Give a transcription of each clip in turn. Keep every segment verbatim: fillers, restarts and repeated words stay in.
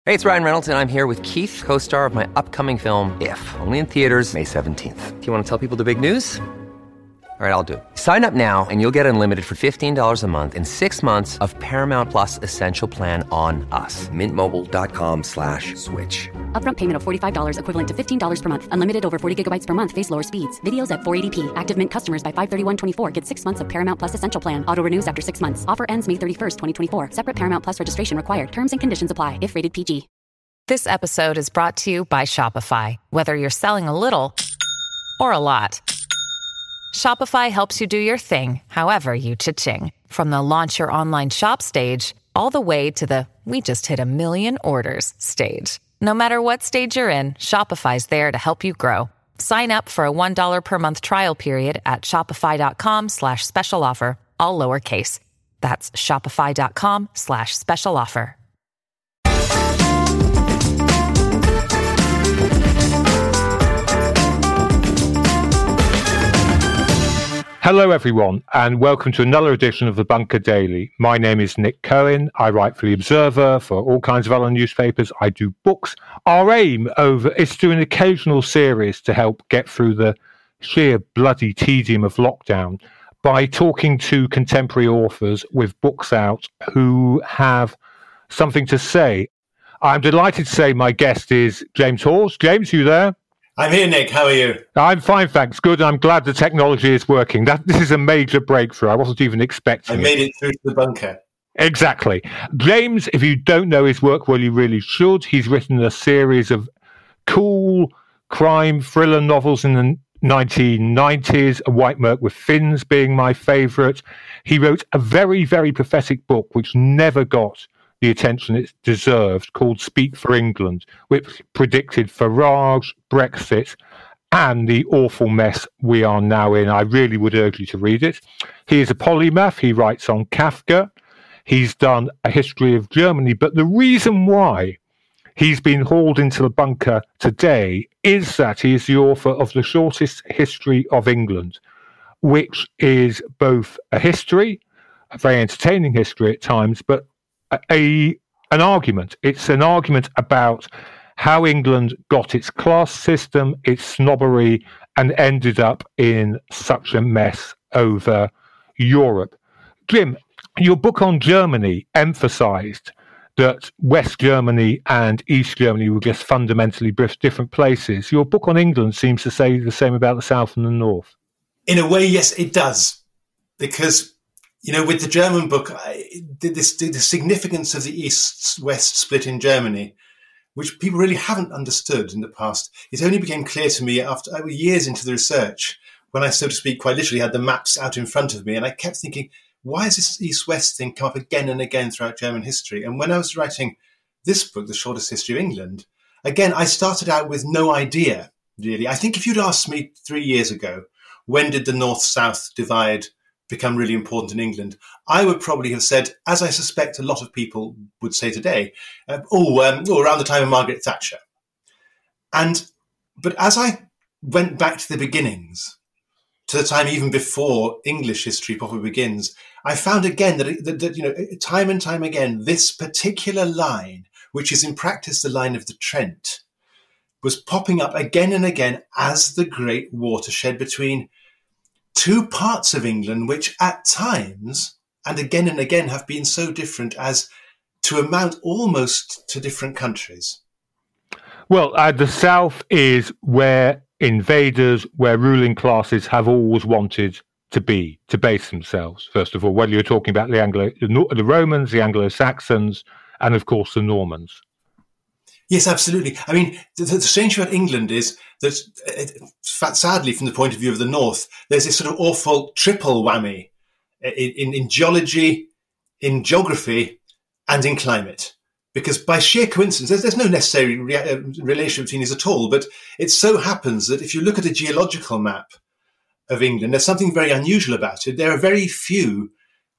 Hey, it's Ryan Reynolds, and I'm here with Keith, co-star of my upcoming film, If, only in theaters May seventeenth. Do you want to tell people the big news? All right, I'll do it. Sign up now and you'll get unlimited for fifteen dollars a month and six months of Paramount Plus Essential Plan on us. Mint Mobile dot com slash switch. Upfront payment of forty-five dollars equivalent to fifteen dollars per month. Unlimited over forty gigabytes per month. Face lower speeds. Videos at four eighty p. Active Mint customers by five thirty-one twenty-four get six months of Paramount Plus Essential Plan. Auto renews after six months. Offer ends May thirty-first, twenty twenty-four. Separate Paramount Plus registration required. Terms and conditions apply if rated P G. This episode is brought to you by Shopify. Whether you're selling a little or a lot, Shopify helps you do your thing, however you cha-ching. From the launch your online shop stage, all the way to the we just hit a million orders stage. No matter what stage you're in, Shopify's there to help you grow. Sign up for a one dollar per month trial period at shopify.com slash special offer, all lowercase. That's shopify.com slash special offer. Hello, everyone, and welcome to another edition of the Bunker Daily. My name is Nick Cohen. I write for The Observer, for all kinds of other newspapers. I do books. Our aim over is to do an occasional series to help get through the sheer bloody tedium of lockdown by talking to contemporary authors with books out who have something to say. I'm delighted to say my guest is James Hawes. James, you there? I'm here, Nick. How are you? I'm fine, thanks. Good. I'm glad the technology is working. That This is a major breakthrough. I wasn't even expecting I made it through to the bunker. Exactly. James, if you don't know his work, well, you really should. He's written a series of cool crime thriller novels in the nineteen nineties, A White Merc with Fins being my favourite. He wrote a very, very pathetic book which never got the attention it deserved, called Speak for England, which predicted Farage, Brexit, and the awful mess we are now in. I really would urge you to read it. He is a polymath. He writes on Kafka. He's done a history of Germany. But the reason why he's been hauled into the bunker today is that he is the author of The Shortest History of England, which is both a history, a very entertaining history at times, but a an argument. It's an argument about how England got its class system, its snobbery, and ended up in such a mess over Europe. Jim, your book on Germany emphasized that West Germany and East Germany were just fundamentally different places. Your book on England seems to say the same about the South and the North. In a way, yes, it does. Because You know, with the German book, I, this, the significance of the East-West split in Germany, which people really haven't understood in the past, it only became clear to me after over years into the research, when I, so to speak, quite literally had the maps out in front of me, and I kept thinking, why has this East-West thing come up again and again throughout German history? And when I was writing this book, The Shortest History of England, again, I started out with no idea, really. I think if you'd asked me three years ago, when did the North-South divide become really important in England, I would probably have said, as I suspect a lot of people would say today, uh, oh, um, oh, around the time of Margaret Thatcher. And but as I went back to the beginnings, to the time even before English history properly begins, I found again that, that, that you know, time and time again, this particular line, which is in practice the line of the Trent, was popping up again and again as the great watershed between two parts of England, which at times, and again and again, have been so different as to amount almost to different countries. Well, uh, the South is where invaders, where ruling classes have always wanted to be, to base themselves, first of all, whether you're talking about the Anglo, the Romans, the Anglo-Saxons, and of course the Normans. Yes, absolutely. I mean, the, the strange thing about England is that, uh, sadly, from the point of view of the North, there's this sort of awful triple whammy in, in, in geology, in geography, and in climate. Because by sheer coincidence, there's, there's no necessary re- uh, relation between these at all, but it so happens that if you look at a geological map of England, there's something very unusual about it. There are very few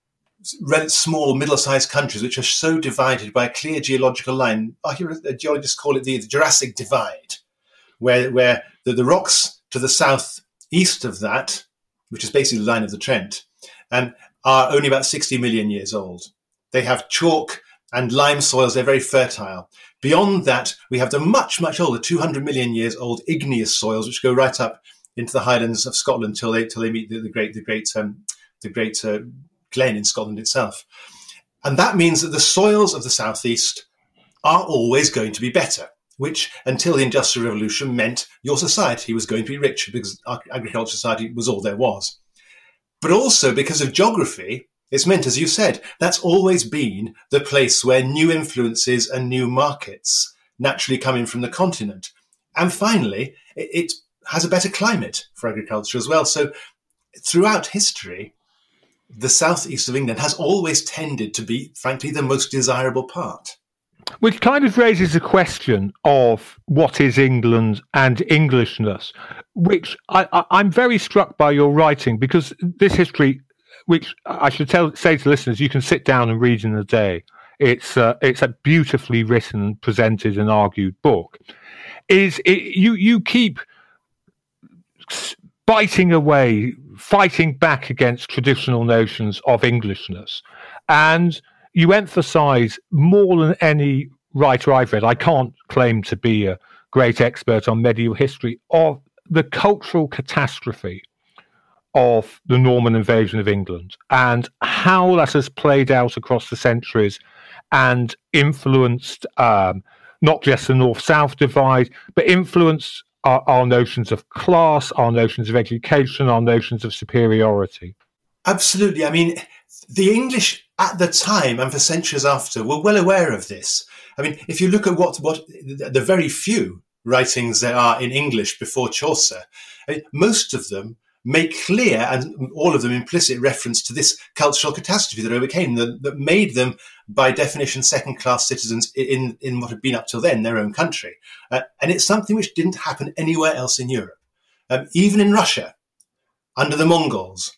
small, middle-sized countries which are so divided by a clear geological line. I hear geologists call it the, the Jurassic Divide, where where the, the rocks to the south east of that, which is basically the line of the Trent, um, are only about sixty million years old. They have chalk and lime soils. They're very fertile. Beyond that, we have the much, much older, two hundred million years old igneous soils, which go right up into the Highlands of Scotland till they till they meet the, the great the great um, the great uh, glen in Scotland itself. And that means that the soils of the southeast are always going to be better, which until the Industrial Revolution meant your society was going to be richer because agricultural society was all there was. But also because of geography, it's meant, as you said, that's always been the place where new influences and new markets naturally come in from the continent. And finally, it, it has a better climate for agriculture as well. So throughout history, the southeast of England has always tended to be, frankly, the most desirable part. Which kind of raises a question of what is England and Englishness, which I, I, I'm very struck by your writing, because this history, which I should tell, say to listeners, you can sit down and read in a day. It's uh, it's a beautifully written, presented and argued book. Is it, you you keep biting away, fighting back against traditional notions of Englishness, and you emphasise more than any writer I've read, I can't claim to be a great expert on medieval history, of the cultural catastrophe of the Norman invasion of England and how that has played out across the centuries and influenced um, not just the North-South divide, but influenced our, our notions of class, our notions of education, our notions of superiority. Absolutely. I mean, the English at the time and for centuries after were well aware of this. I mean, if you look at what, what the very few writings there are in English before Chaucer, I mean, most of them make clear, and all of them implicit reference to this cultural catastrophe that overcame them, that made them, by definition, second-class citizens in, in what had been up till then their own country. Uh, and it's something which didn't happen anywhere else in Europe. Um, even in Russia, under the Mongols,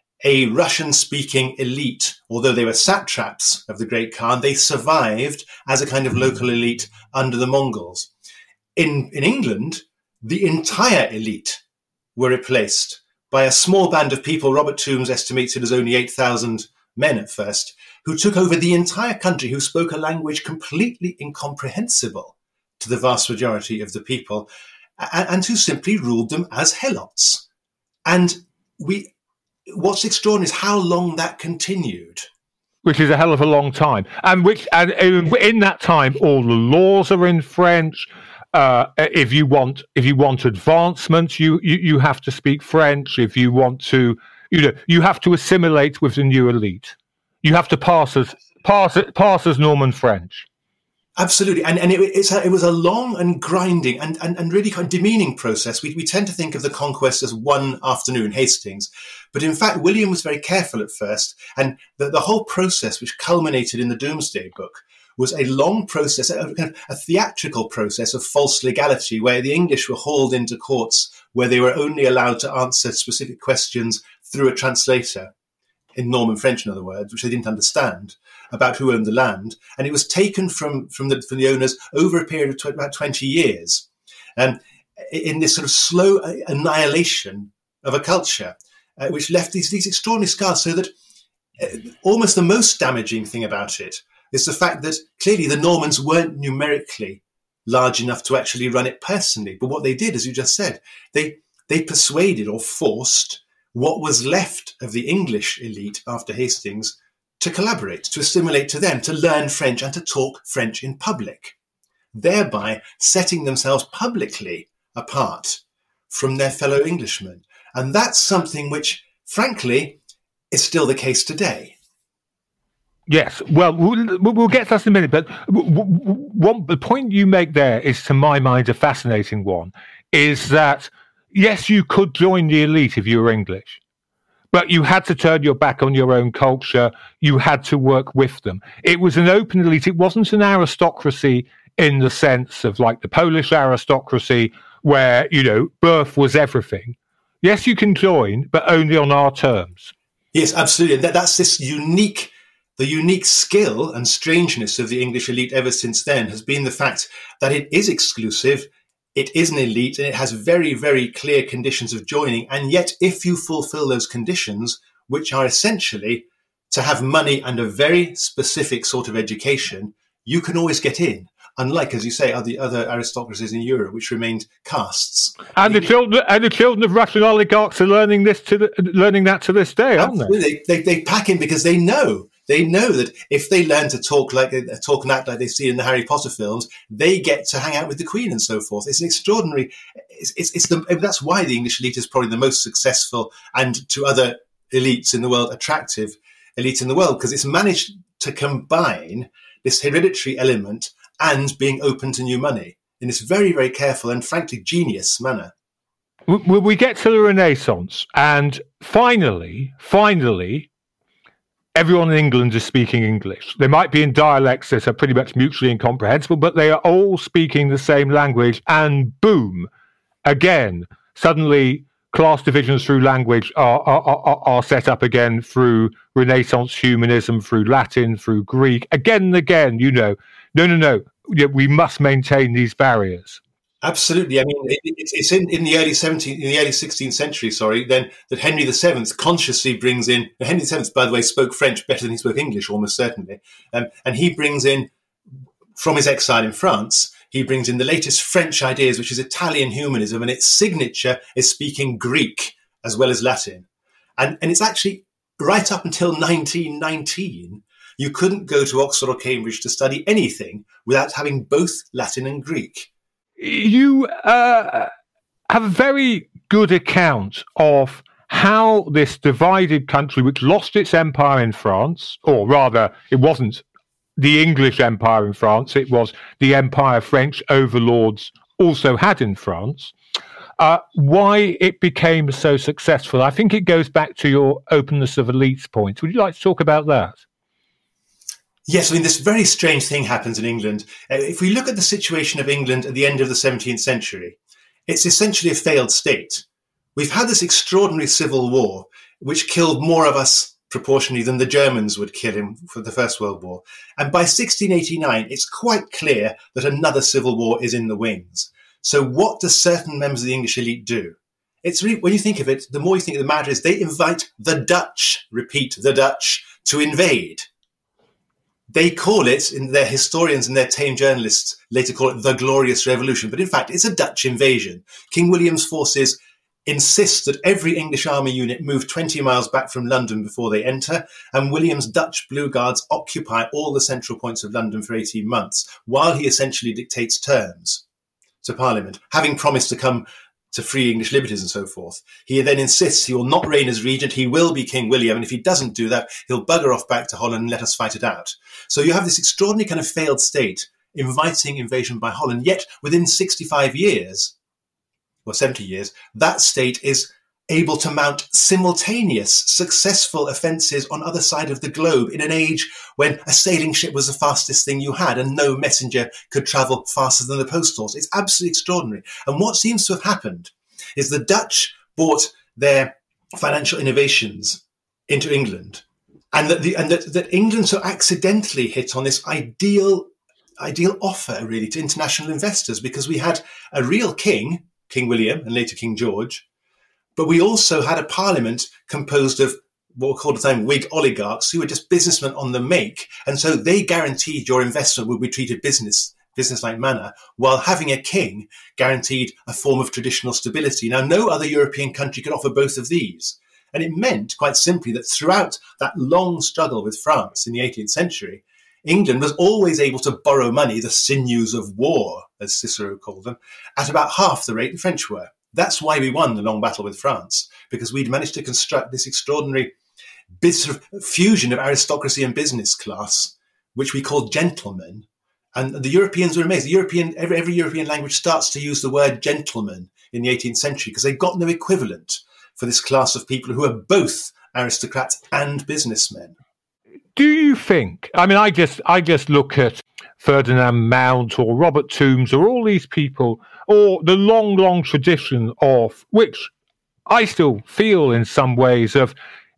a Russian-speaking elite, although they were satraps of the Great Khan, they survived as a kind of local elite under the Mongols. In, in England, the entire elite were replaced by a small band of people. Robert Toombs estimates it as only eight thousand men at first, who took over the entire country, who spoke a language completely incomprehensible to the vast majority of the people, and, and who simply ruled them as helots. And we... what's extraordinary is how long that continued. Which is a hell of a long time. And which, and in that time, all the laws are in French. Uh, if you want, if you want advancement, you, you, you have to speak French. If you want to, you know, you have to assimilate with the new elite. You have to pass as pass pass as Norman French. Absolutely, and and it, it's a, it was a long and grinding and, and, and really kind of demeaning process. We we tend to think of the conquest as one afternoon, Hastings, but in fact William was very careful at first, and the, the whole process, which culminated in the Domesday Book, was a long process, a, kind of a theatrical process of false legality, where the English were hauled into courts where they were only allowed to answer specific questions through a translator, in Norman French, in other words, which they didn't understand, about who owned the land. And it was taken from, from, the, from the owners over a period of tw- about twenty years, and in this sort of slow annihilation of a culture, uh, which left these, these extraordinary scars, so that uh, almost the most damaging thing about it is the fact that clearly the Normans weren't numerically large enough to actually run it personally. But what they did, as you just said, they they persuaded or forced what was left of the English elite after Hastings to collaborate, to assimilate to them, to learn French and to talk French in public, thereby setting themselves publicly apart from their fellow Englishmen. And that's something which, frankly, is still the case today. Yes, well, we'll, we'll get to that in a minute, but one, the point you make there is, to my mind, a fascinating one, is that, yes, you could join the elite if you were English, but you had to turn your back on your own culture. You had to work with them. It was an open elite. It wasn't an aristocracy in the sense of like the Polish aristocracy where, you know, birth was everything. Yes, you can join, but only on our terms. Yes, absolutely. That, that's this unique... The unique skill and strangeness of the English elite ever since then has been the fact that it is exclusive, it is an elite, and it has very, very clear conditions of joining. And yet, if you fulfill those conditions, which are essentially to have money and a very specific sort of education, you can always get in. unlike, as you say, other other aristocracies in Europe, which remained castes. And the children and the children of Russian oligarchs are learning this to the, learning that to this day, aren't Absolutely. they? They, they? They pack in because they know. They know that if they learn to talk like talk and act like they see in the Harry Potter films, they get to hang out with the Queen and so forth. It's an extraordinary. It's, it's, it's the, that's why the English elite is probably the most successful and to other elites in the world attractive elite in the world, because it's managed to combine this hereditary element and being open to new money in this very, very careful and frankly genius manner. We, we get to the Renaissance, and finally, finally. Everyone in England is speaking English. They might be in dialects that are pretty much mutually incomprehensible, but they are all speaking the same language. And boom, again, suddenly class divisions through language are, are, are, are set up again through Renaissance humanism, through Latin, through Greek. Again and again, you know, no, no, no, we must maintain these barriers. Absolutely. I mean, it, it's, it's in, in the early seventeenth, in the early sixteenth century, sorry, then that Henry the Seventh consciously brings in. Henry the Seventh, by the way, spoke French better than he spoke English, almost certainly, um, and he brings in, from his exile in France, he brings in the latest French ideas, which is Italian humanism, and its signature is speaking Greek as well as Latin, and and it's actually right up until nineteen nineteen. You couldn't go to Oxford or Cambridge to study anything without having both Latin and Greek. You uh, have a very good account of how this divided country, which lost its empire in France, or rather, it wasn't the English empire in France, it was the empire French overlords also had in France, uh, why it became so successful. I think it goes back to your openness of elites point. Would you like to talk about that? Yes, I mean, this very strange thing happens in England. Uh, if we look at the situation of England at the end of the seventeenth century, it's essentially a failed state. We've had this extraordinary civil war, which killed more of us proportionally than the Germans would kill him for the First World War. And by sixteen eighty-nine, it's quite clear that another civil war is in the wings. So what do certain members of the English elite do? It's really, when you think of it, the more you think of the matter is they invite the Dutch, repeat, the Dutch, to invade. They call it, in their historians and their tame journalists later call it the Glorious Revolution. But in fact, it's a Dutch invasion. King William's forces insist that every English army unit move twenty miles back from London before they enter. And William's Dutch Blue Guards occupy all the central points of London for eighteen months, while he essentially dictates terms to Parliament, having promised to come to free English liberties and so forth. He then insists he will not reign as regent, he will be King William, and if he doesn't do that, he'll bugger off back to Holland and let us fight it out. So you have this extraordinary kind of failed state inviting invasion by Holland, yet within sixty-five years, or seventy years, that state is able to mount simultaneous successful offences on other side of the globe in an age when a sailing ship was the fastest thing you had and no messenger could travel faster than the post horse. It's absolutely extraordinary. And what seems to have happened is the Dutch brought their financial innovations into England, and that the, and that, that England so accidentally hit on this ideal ideal offer really to international investors, because we had a real king, King William and later King George, but we also had a parliament composed of what were called at the time Whig oligarchs, who were just businessmen on the make. And so they guaranteed your investment would be treated business, business-like manner, while having a king guaranteed a form of traditional stability. Now, no other European country could offer both of these. And it meant, quite simply, that throughout that long struggle with France in the eighteenth century, England was always able to borrow money, the sinews of war, as Cicero called them, at about half the rate the French were. That's why we won the long battle with France, because we'd managed to construct this extraordinary bit sort of fusion of aristocracy and business class, which we called gentlemen. And the Europeans were amazed. The European, every, every European language starts to use the word gentleman in the eighteenth century because they've got no equivalent for this class of people who are both aristocrats and businessmen. Do you think, I mean, I just I just look at Ferdinand Mount or Robert Toombs or all these people, or the long, long tradition of, which I still feel in some ways, of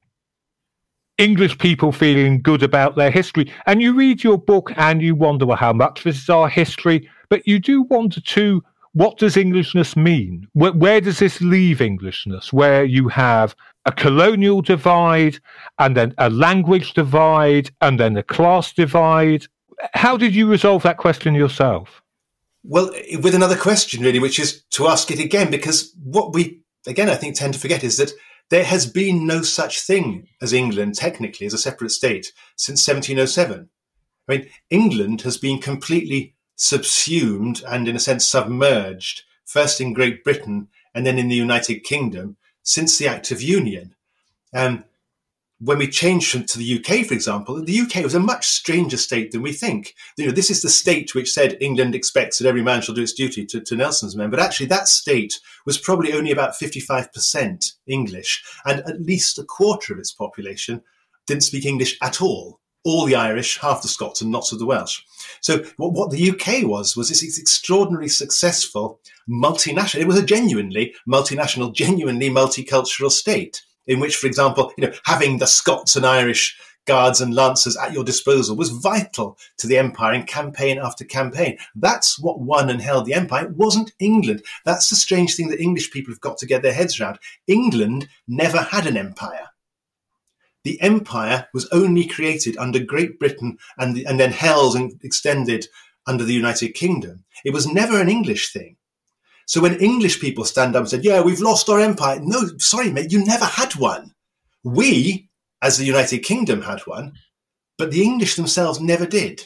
English people feeling good about their history. And you read your book and you wonder, well, how much this is our history? But you do wonder too, what does Englishness mean? Where, where does this leave Englishness? Where you have a colonial divide, and then a language divide, and then a class divide. how did you resolve that question yourself? Well, with another question, really, which is to ask it again, because what we, again, I think tend to forget is that there has been no such thing as England, technically, as a separate state since seventeen oh seven. I mean, England has been completely subsumed and, in a sense, submerged, first in Great Britain and then in the United Kingdom, since the Act of Union. Um, when we changed to the U K, for example, the U K was a much stranger state than we think. You know, this is the state which said England expects that every man shall do its duty, to, to Nelson's men. But actually, that state was probably only about fifty-five percent English, and at least a quarter of its population didn't speak English at all. All the Irish, half the Scots, and lots of the Welsh. So what, what the U K was, was this extraordinarily successful multinational, it was a genuinely multinational, genuinely multicultural state, in which, for example, you know, having the Scots and Irish guards and lancers at your disposal was vital to the empire in campaign after campaign. That's what won and held the empire. It wasn't England. That's the strange thing that English people have got to get their heads around. England never had an empire. The empire was only created under Great Britain and, the, and then held and extended under the United Kingdom. It was never an English thing. So when English people stand up and said, yeah, we've lost our empire. No, sorry, mate, you never had one. We, as the United Kingdom, had one, but the English themselves never did.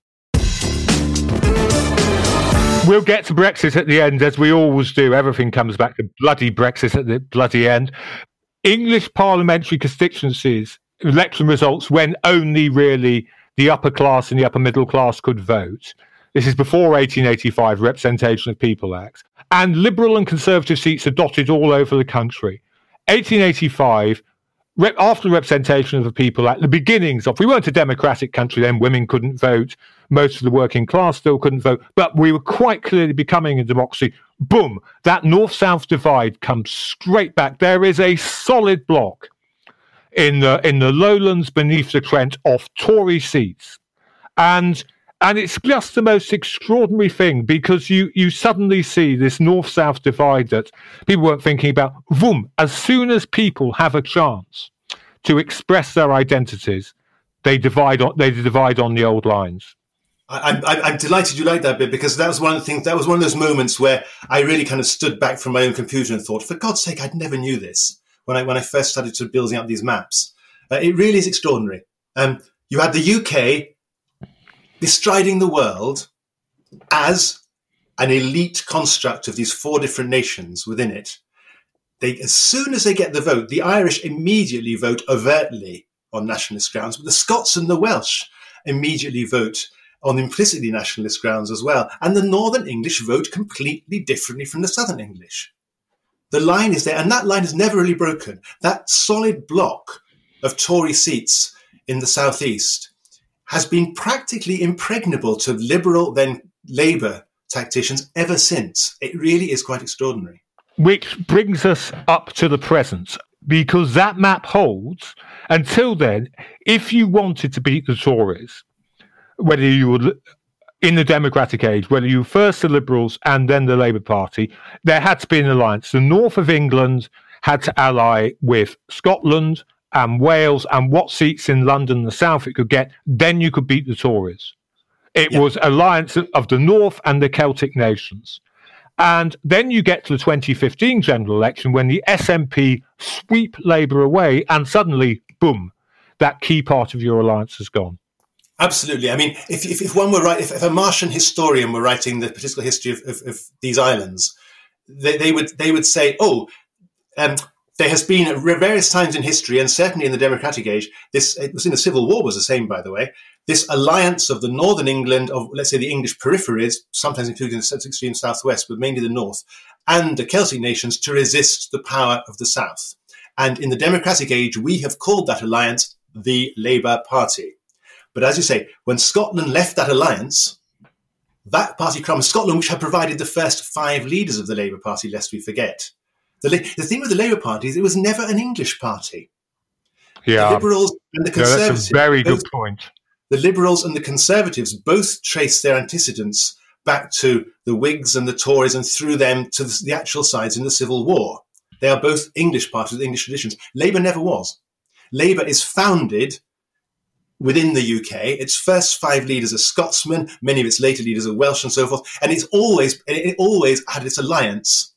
We'll get to Brexit at the end, as we always do. Everything comes back to bloody Brexit at the bloody end. English parliamentary constituencies, election results when only really the upper class and the upper middle class could vote. This is before eighteen eighty-five, Representation of People Act. And Liberal and Conservative seats are dotted all over the country. eighteen eighty-five, rep- after the Representation of the People Act, the beginnings of, we weren't a democratic country then, women couldn't vote, most of the working class still couldn't vote, but we were quite clearly becoming a democracy. Boom, that north-south divide comes straight back. There is a solid block in the in the lowlands beneath the Trent of Tory seats. And and it's just the most extraordinary thing, because you, you suddenly see this north-south divide that people weren't thinking about. Boom, as soon as people have a chance to express their identities, they divide on, they divide on the old lines. I'm, I'm delighted you like that bit, because that was one of the things, that was one of those moments where I really kind of stood back from my own computer and thought, for God's sake, I'd never knew this when I when I first started to building up these maps. Uh, it really is extraordinary. Um, you had the U K bestriding the world as an elite construct of these four different nations within it. They, as soon as they get the vote, the Irish immediately vote overtly on nationalist grounds, but the Scots and the Welsh immediately vote on implicitly nationalist grounds as well. And the Northern English vote completely differently from the Southern English. The line is there, and that line is never really broken. That solid block of Tory seats in the southeast has been practically impregnable to Liberal, then Labour tacticians ever since. It really is quite extraordinary. Which brings us up to the present, because that map holds. Until then, if you wanted to beat the Tories, whether you were in the democratic age, whether you were first the Liberals and then the Labour Party, there had to be an alliance. The north of England had to ally with Scotland and Wales, and what seats in London, the south it could get, then you could beat the Tories. It yep. was alliance of the north and the Celtic nations. And then you get to the twenty fifteen general election when the S N P sweep Labour away, and suddenly, boom, that key part of your alliance is gone. Absolutely. I mean, if if, if one were right, if, if a Martian historian were writing the political history of, of, of these islands, they, they would they would say, oh, um, there has been at various times in history, and certainly in the democratic age, this it was in the Civil War was the same, by the way, this alliance of the Northern England, of let's say the English peripheries, sometimes including the extreme southwest, but mainly the north, and the Celtic nations to resist the power of the south. And in the democratic age, we have called that alliance the Labour Party. But as you say, when Scotland left that alliance, that party crumbled. Scotland, which had provided the first five leaders of the Labour Party, lest we forget. The, the thing with the Labour Party is it was never an English party. Yeah. The Liberals and the Conservatives. No, that's a very both, good point. The Liberals and the Conservatives both trace their antecedents back to the Whigs and the Tories, and through them to the, the actual sides in the Civil War. They are both English parties with English traditions. Labour never was. Labour is founded within the U K. Its first five leaders are Scotsmen, many of its later leaders are Welsh and so forth, and it's always it always had this alliance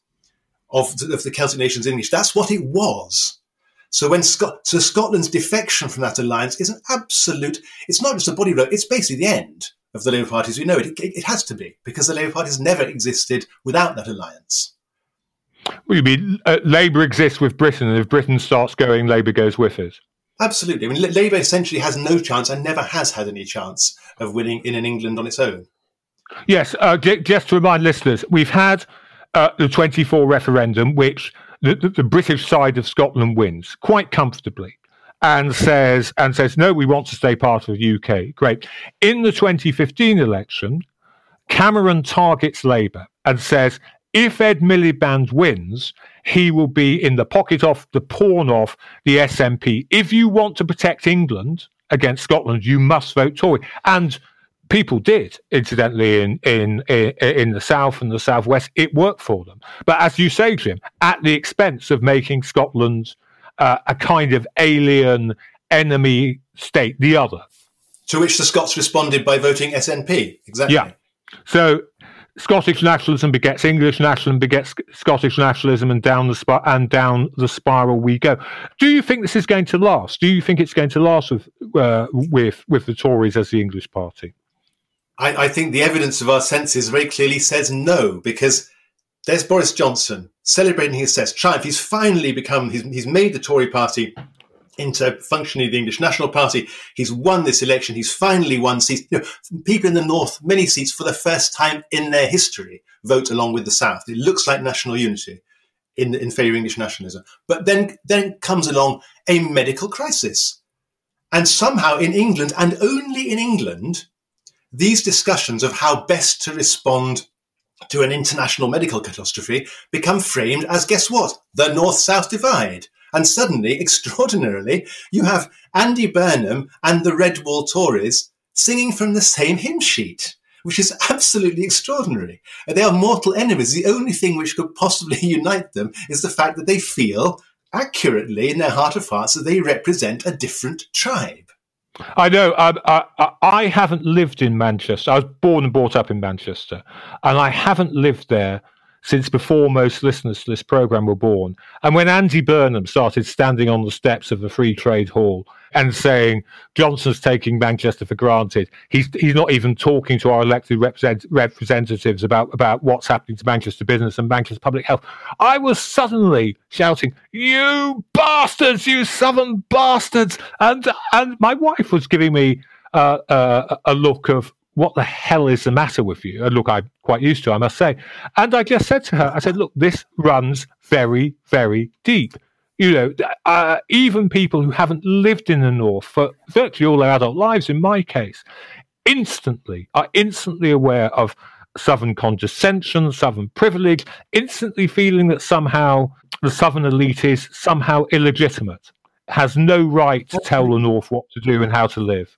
of the, of the Celtic nations English. That's what it was. So when Scot- so Scotland's defection from that alliance is an absolute, it's not just a body blow, it's basically the end of the Labour Party as we know it. It, it has to be, because the Labour Party has never existed without that alliance. Well, you mean uh, Labour exists with Britain, and if Britain starts going, Labour goes with it? Absolutely. I mean, Labour essentially has no chance and never has had any chance of winning in an England on its own. Yes, uh, j- just to remind listeners, we've had uh, the twenty-four referendum, which the, the, the British side of Scotland wins quite comfortably, and says and says no, we want to stay part of the U K. Great. In the twenty fifteen election, Cameron targets Labour and says if Ed Miliband wins, he will be in the pocket of, the pawn of the S N P. If you want to protect England against Scotland, you must vote Tory. And people did, incidentally, in, in, in, in the South and the Southwest. It worked for them. But as you say, Jim, at the expense of making Scotland uh, a kind of alien enemy state, the other. To which the Scots responded by voting S N P. Exactly. Yeah. So Scottish nationalism begets English nationalism, begets Scottish nationalism, and down the sp- and down the spiral we go. Do you think this is going to last? Do you think it's going to last with uh, with with the Tories as the English party? I, I think the evidence of our senses very clearly says no, because there's Boris Johnson celebrating his success, triumph. He's finally become, he's, he's made the Tory party into functionally the English National Party. He's won this election. He's finally won seats. You know, people in the North, many seats for the first time in their history, vote along with the South. It looks like national unity in, in favour of English nationalism. But then, then comes along a medical crisis. And somehow in England, and only in England, these discussions of how best to respond to an international medical catastrophe become framed as, guess what? The North-South divide. And suddenly, extraordinarily, you have Andy Burnham and the Red Wall Tories singing from the same hymn sheet, which is absolutely extraordinary. They are mortal enemies. The only thing which could possibly unite them is the fact that they feel accurately in their heart of hearts that they represent a different tribe. I know. Um, I, I haven't lived in Manchester. I was born and brought up in Manchester, and I haven't lived there since before most listeners to this programme were born. And when Andy Burnham started standing on the steps of the Free Trade Hall and saying, Johnson's taking Manchester for granted, he's he's not even talking to our elected represent, representatives about, about what's happening to Manchester business and Manchester public health, I was suddenly shouting, you bastards, you southern bastards! And, and my wife was giving me uh, uh, a look of, what the hell is the matter with you? A look I'm quite used to, I must say. And I just said to her, I said, look, this runs very, very deep. You know, uh, even people who haven't lived in the North for virtually all their adult lives, in my case, instantly are instantly aware of Southern condescension, Southern privilege, instantly feeling that somehow the Southern elite is somehow illegitimate, has no right to tell the North what to do and how to live.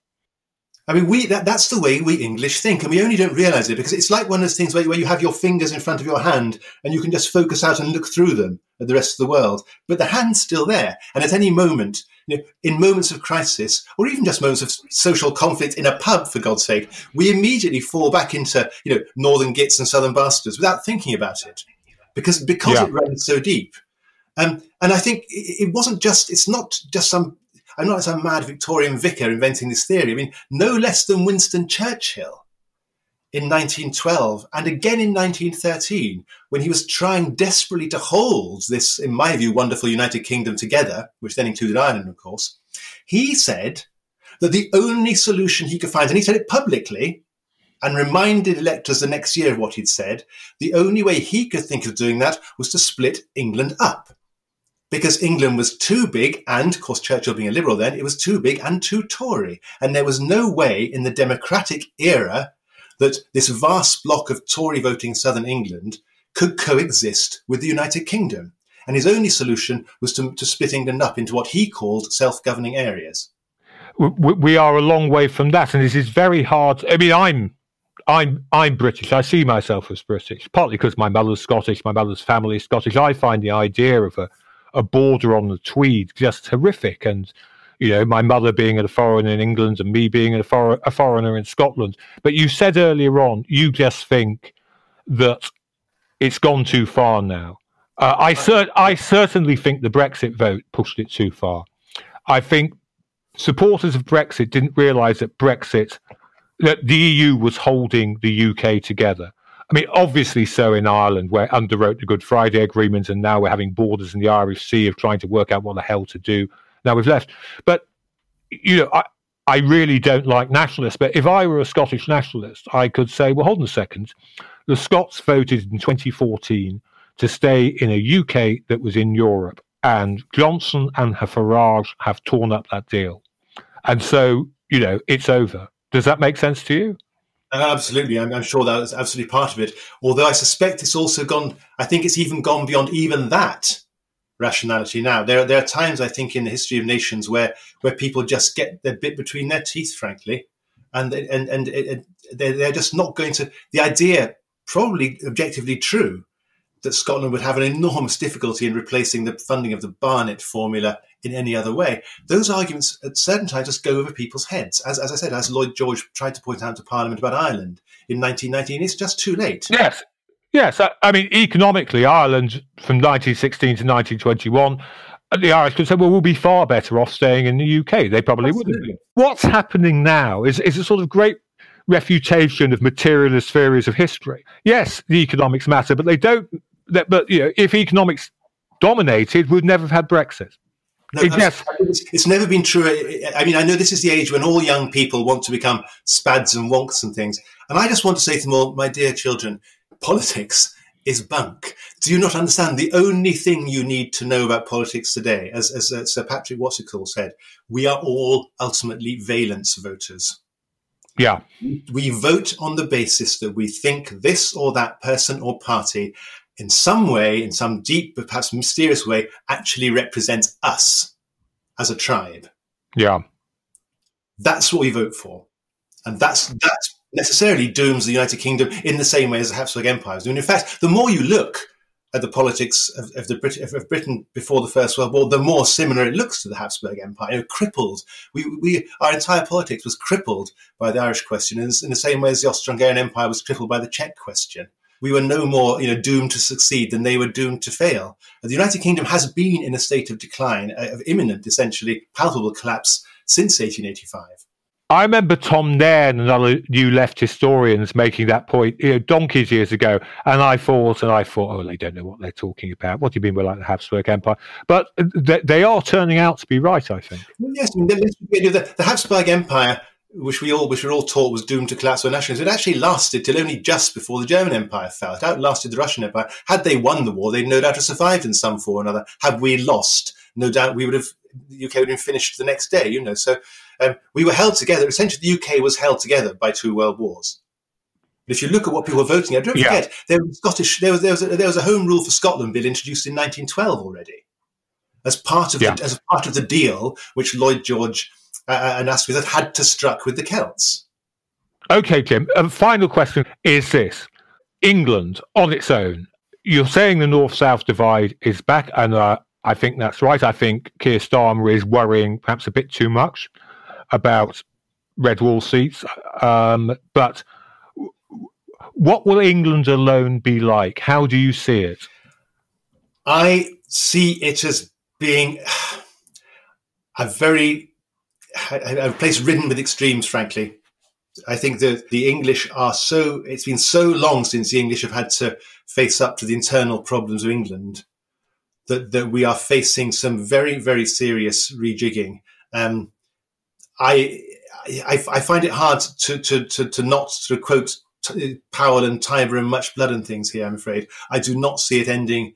I mean, we that, that's the way we English think, and we only don't realise it because it's like one of those things where, where you have your fingers in front of your hand and you can just focus out and look through them at the rest of the world. But the hand's still there, and at any moment, you know, in moments of crisis, or even just moments of social conflict in a pub, for God's sake, we immediately fall back into, you know, Northern Gits and Southern Bastards without thinking about it, because because yeah. it runs so deep. Um, and I think it, it wasn't just, it's not just some. I'm not some mad Victorian vicar inventing this theory. I mean, no less than Winston Churchill in nineteen twelve and again in nineteen thirteen, when he was trying desperately to hold this, in my view, wonderful United Kingdom together, which then included Ireland, of course, he said that the only solution he could find, and he said it publicly and reminded electors the next year of what he'd said, the only way he could think of doing that was to split England up. Because England was too big, and, of course, Churchill being a liberal then, it was too big and too Tory. And there was no way in the democratic era that this vast block of Tory-voting southern England could coexist with the United Kingdom. And his only solution was to, to split England up into what he called self-governing areas. We are a long way from that, and this is very hard. I mean, I'm I'm I'm British. I see myself as British, partly because my mother's Scottish, my mother's family is Scottish. I find the idea of a a border on the Tweed just horrific, and you know, my mother being a foreigner in England and me being a, for- a foreigner in Scotland. But you said earlier on, you just think that it's gone too far now. Uh, I, cer- I certainly think the Brexit vote pushed it too far. I think supporters of Brexit didn't realise that Brexit, that the E U was holding the U K together. I mean, obviously so in Ireland, where underwrote the Good Friday Agreement, and now we're having borders in the Irish Sea of trying to work out what the hell to do. Now we've left. But, you know, I, I really don't like nationalists. But if I were a Scottish nationalist, I could say, well, hold on a second. The Scots voted in twenty fourteen to stay in a U K that was in Europe, and Johnson and Farage have torn up that deal. And so, you know, it's over. Does that make sense to you? Uh, absolutely. I'm, I'm sure that is absolutely part of it. Although I suspect it's also gone, I think it's even gone beyond even that rationality now. There, there are times, I think, in the history of nations where, where people just get their bit between their teeth, frankly. And, and, and, and they're, they're just not going to, the idea, probably objectively true, that Scotland would have an enormous difficulty in replacing the funding of the Barnett formula in any other way. Those arguments at certain times just go over people's heads. As, as I said, as Lloyd George tried to point out to Parliament about Ireland in nineteen nineteen, it's just too late. Yes. Yes. I, I mean, economically, Ireland from nineteen sixteen to nineteen twenty-one, the Irish could say, well, we'll be far better off staying in the U K. They probably wouldn't be. What's happening now is, is a sort of great refutation of materialist theories of history. Yes, the economics matter, but they don't. That, but you know, if economics dominated, we'd never have had Brexit. No, it, yes. It's never been true. I mean, I know this is the age when all young people want to become spads and wonks and things. And I just want to say to them all, my dear children, politics is bunk. Do you not understand? The only thing you need to know about politics today, as, as uh, Sir Patrick What's-it-call said, we are all ultimately valence voters. Yeah. We vote on the basis that we think this or that person or party in some way, in some deep but perhaps mysterious way, actually represents us as a tribe. Yeah. That's what we vote for. And that's that necessarily dooms the United Kingdom in the same way as the Habsburg Empire is doing. In fact, the more you look at the politics of, of, the Brit- of Britain before the First World War, the more similar it looks to the Habsburg Empire. You know, crippled. We, we, our entire politics was crippled by the Irish question in, in the same way as the Austro-Hungarian Empire was crippled by the Czech question. We were no more, you know, doomed to succeed than they were doomed to fail. The United Kingdom has been in a state of decline, of imminent, essentially palpable collapse since eighteen eighty-five. I remember Tom Nairn and other new left historians making that point, you know, donkeys years ago, and I thought, and I thought, oh, they don't know what they're talking about. What do you mean we're like the Habsburg Empire? But they, they are turning out to be right, I think. Well, yes, I mean, the, the Habsburg Empire, which we all, which we were all taught was doomed to collapse by nationalism, it actually lasted till only just before the German Empire fell. It outlasted the Russian Empire. Had they won the war, they'd no doubt have survived in some form or another. Had we lost, no doubt we would have, the U K would have been finished the next day, you know. So um, we were held together. Essentially, the U K was held together by two world wars. But if you look at what people were voting at, don't yeah. forget, there was Scottish, there was, there was, a, there was a Home Rule for Scotland bill introduced in nineteen twelve already, as part of yeah. the, as part of the deal which Lloyd George uh, and Asquith had to struck with the Celts. Okay, Jim. A final question is this. England, on its own, you're saying the North-South divide is back, and uh, I think that's right. I think Keir Starmer is worrying perhaps a bit too much about red wall seats. Um, but what will England alone be like? How do you see it? I see it as being a very a place ridden with extremes, frankly. I think that the English are so, it's been so long since the English have had to face up to the internal problems of England that, that we are facing some very, very serious rejigging. Um, I, I, I find it hard to, to, to, to not sort of quote Powell and Tiber and much blood and things here, I'm afraid. I do not see it ending.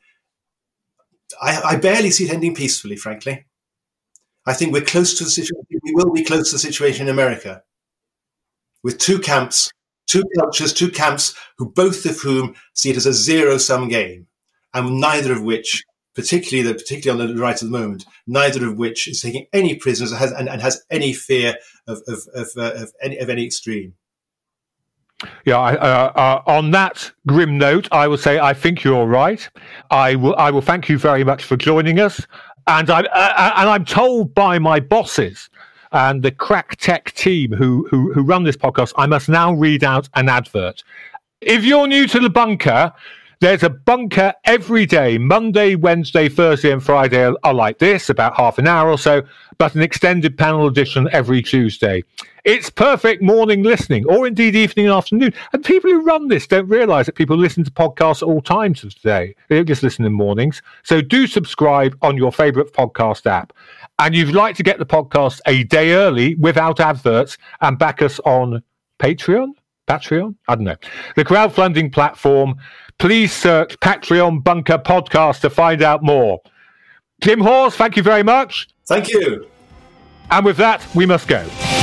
I, I barely see it ending peacefully, frankly. I think we're close to the situation. We will be close to the situation in America, with two camps, two cultures, two camps, who both of whom see it as a zero-sum game, and neither of which, particularly the particularly on the right at the moment, neither of which is taking any prisoners has, and, and has any fear of of of, uh, of any of any extreme. Yeah, uh, uh, on that grim note, I will say I think you're right. I will I will thank you very much for joining us. And I'm uh, and I'm told by my bosses and the Crack Tech team who, who who run this podcast, I must now read out an advert. If you're new to the bunker, there's a bunker every day. Monday, Wednesday, Thursday and Friday are, are like this, about half an hour or so, but an extended panel edition every Tuesday. It's perfect morning listening, or indeed evening and afternoon. And people who run this don't realise that people listen to podcasts at all times of the day. They don't just listen in mornings. So do subscribe on your favourite podcast app. And you'd like to get the podcast a day early without adverts and back us on Patreon? Patreon? I don't know. The crowdfunding platform. Please search Patreon Bunker Podcast to find out more. Tim Hawes, thank you very much. Thank you. And with that, we must go.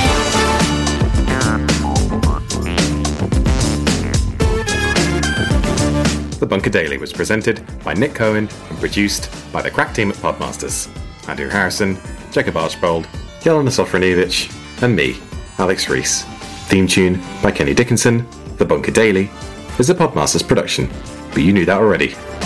The Bunker Daily was presented by Nick Cohen and produced by the crack team at Podmasters. Andrew Harrison, Jacob Archbold, Jelena Sofronievich, and me, Alex Rees. Theme tune by Kenny Dickinson. The Bunker Daily is a Podmasters production, but you knew that already.